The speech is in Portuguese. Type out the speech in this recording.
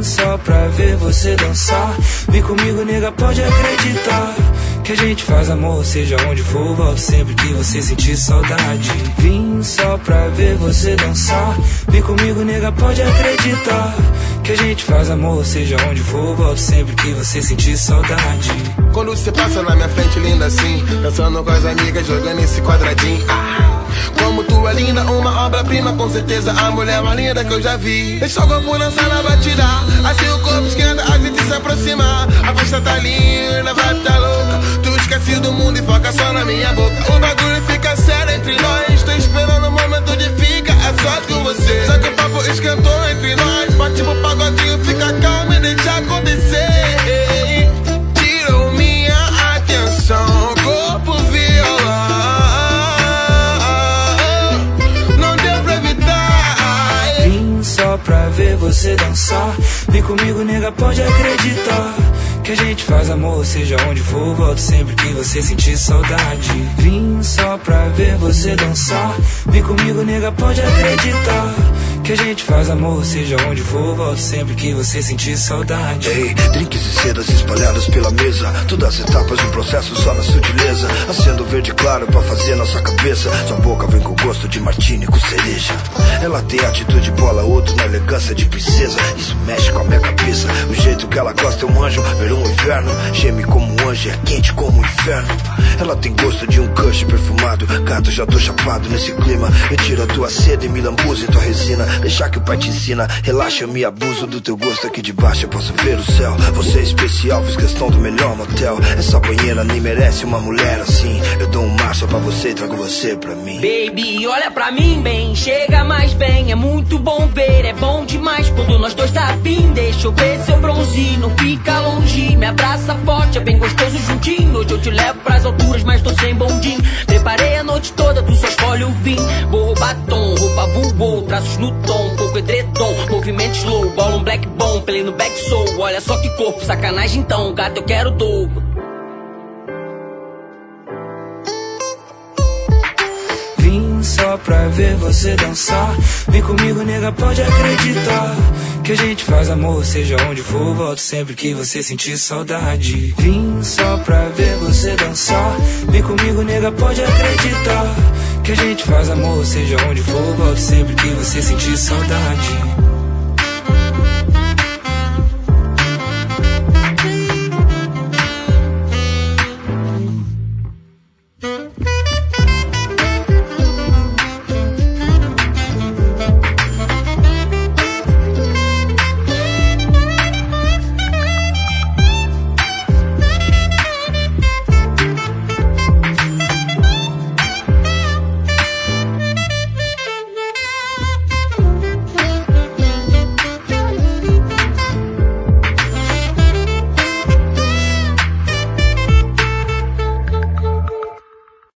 Vim só pra ver você dançar. Vem comigo, nega, pode acreditar que a gente faz amor, seja onde for. Volto sempre que você sentir saudade. Vim só pra ver você dançar. Vem comigo, nega, pode acreditar que a gente faz amor, seja onde for. Volto sempre que você sentir saudade. Quando você passa na minha frente, linda assim, dançando com as amigas, jogando esse quadradinho. Como tu é linda, uma obra-prima, com certeza a mulher mais linda que eu já vi. Deixa o corpo dançar na batida, assim o corpo esquenta, a gente se aproxima. A festa tá linda, a vibe tá louca. Tu esquece do mundo e foca só na minha boca. O bagulho fica sério entre nós, tô esperando o momento de fica a só com você. Já que o papo esquentou entre nós, bate pro pagodinho, fica calmo e deixa acontecer. Tirou minha atenção, corpo violão. Só pra ver você dançar. Vem comigo, nega, pode acreditar que a gente faz amor, seja onde for. Volto sempre que você sentir saudade. Vim só pra ver você dançar. Vem comigo, nega, pode acreditar que a gente faz amor, seja onde for. Volto sempre que você sentir saudade. Ei, drinks e sedas espalhadas pela mesa, todas as etapas do processo só na sutileza. Acendo verde claro pra fazer nossa cabeça. Sua boca vem com gosto de martini com cereja. Ela tem atitude bola, outro na elegância de princesa. Isso mexe com a minha cabeça. O jeito que ela gosta é um anjo, verão ou inverno. Geme como um anjo, é quente como um inferno. Ela tem gosto de um kush perfumado. Gato, já tô chapado nesse clima. Retira tua seda e me lambuza em tua resina. Deixa que o pai te ensina. Relaxa, eu me abuso do teu gosto. Aqui de baixo eu posso ver o céu. Você é especial, fiz questão do melhor motel. Essa banheira nem merece uma mulher assim. Eu dou um mar só pra você e trago você pra mim. Baby, olha pra mim bem, chega mais bem. É muito bom ver, é bom demais quando nós dois tá afim. Deixa eu ver seu bronze, não fica longe. Me abraça forte, é bem gostoso juntinho. Hoje eu te levo pras alturas, mas tô sem bondinho. Preparei a noite toda, tu só escolhe o vinho. Borro batom, roupa voou, traços no tom, pouco edredom, movimento slow, bola um black bom, play no back soul. Olha só que corpo, sacanagem então, gato eu quero dobro. Vim só pra ver você dançar. Vem comigo, nega, pode acreditar que a gente faz amor, seja onde for. Volto sempre que você sentir saudade. Vim só pra ver você dançar. Vem comigo, nega, pode acreditar que a gente faz amor, seja onde for. Volto sempre que você sentir saudade.